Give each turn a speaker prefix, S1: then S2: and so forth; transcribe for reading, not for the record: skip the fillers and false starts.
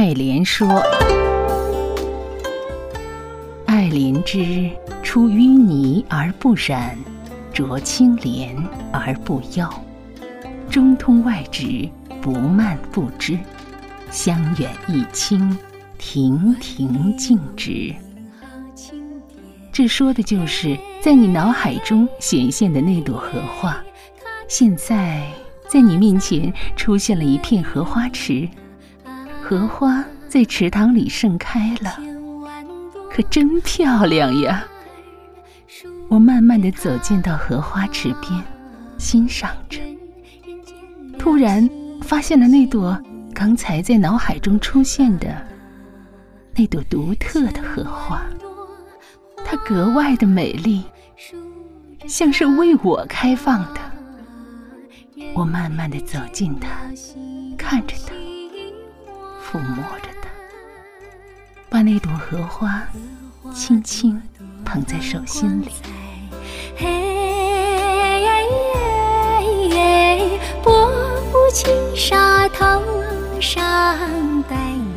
S1: 爱莲说：爱莲之，出淤泥而不染，濯清涟而不妖。中通外直，不蔓不枝，香远益清，亭亭净植。这说的就是在你脑海中显现的那朵荷花，现在在你面前出现了一片荷花池，荷花在池塘里盛开了，可真漂亮呀！我慢慢地走进到荷花池边，欣赏着，突然发现了那朵刚才在脑海中出现的那朵独特的荷花，它格外的美丽，像是为我开放的。我慢慢地走近它，看着它，抚摸着它，把那朵荷花轻轻捧在手心里。
S2: 波不轻沙，涛上带